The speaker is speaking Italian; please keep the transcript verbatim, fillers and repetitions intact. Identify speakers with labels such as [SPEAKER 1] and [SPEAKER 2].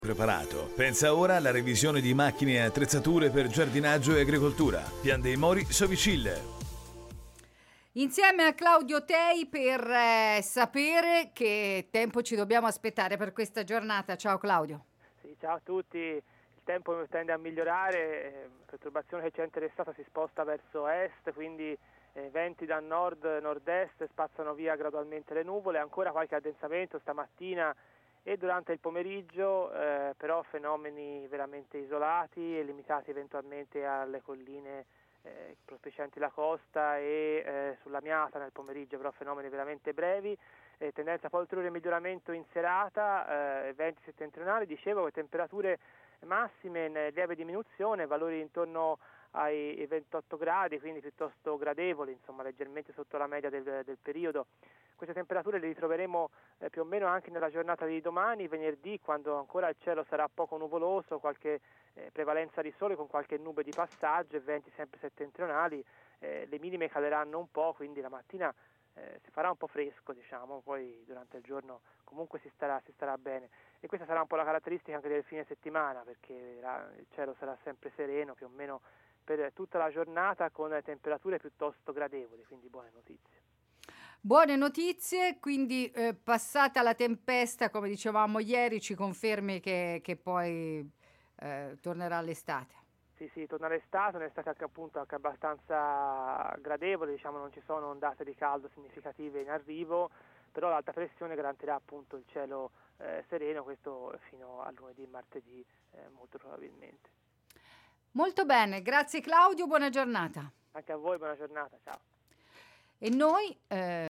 [SPEAKER 1] Preparato. Pensa ora alla revisione di macchine e attrezzature per giardinaggio e agricoltura. Pian dei Mori Sovicille.
[SPEAKER 2] Insieme a Claudio Tei per eh, sapere che tempo ci dobbiamo aspettare per questa giornata. Ciao Claudio.
[SPEAKER 3] Sì, ciao a tutti. Il tempo tende a migliorare, la perturbazione che ci è interessata si sposta verso est, quindi eh, venti da nord-nord-est spazzano via gradualmente le nuvole, ancora qualche addensamento stamattina e durante il pomeriggio, eh, però fenomeni veramente isolati e limitati eventualmente alle colline eh, prospicienti la costa e eh, sulla Miata nel pomeriggio, però fenomeni veramente brevi, eh, tendenza poi ulteriore miglioramento in serata, eh, venti settentrionali, dicevo, che temperature massime in lieve diminuzione, valori intorno ai ventotto gradi, quindi piuttosto gradevoli, insomma leggermente sotto la media del, del periodo. Queste temperature le ritroveremo eh, più o meno anche nella giornata di domani, venerdì, quando ancora il cielo sarà poco nuvoloso, qualche eh, prevalenza di sole con qualche nube di passaggio e venti sempre settentrionali, eh, le minime caleranno un po', quindi la mattina eh, si farà un po' fresco, diciamo, poi durante il giorno comunque si starà, si starà bene. E questa sarà un po' la caratteristica anche del fine settimana, perché la, il cielo sarà sempre sereno più o meno per tutta la giornata con temperature piuttosto gradevoli, quindi buone notizie.
[SPEAKER 2] Buone notizie, quindi eh, passata la tempesta, come dicevamo ieri, ci confermi che, che poi eh, tornerà l'estate.
[SPEAKER 3] Sì, sì, torna l'estate, un'estate anche appunto anche abbastanza gradevole, diciamo non ci sono ondate di caldo significative in arrivo, però l'alta pressione garantirà appunto il cielo eh, sereno, questo fino a lunedì e martedì eh, molto probabilmente.
[SPEAKER 2] Molto bene, grazie Claudio, buona giornata.
[SPEAKER 3] Anche a voi buona giornata, ciao.
[SPEAKER 2] E noi... Eh...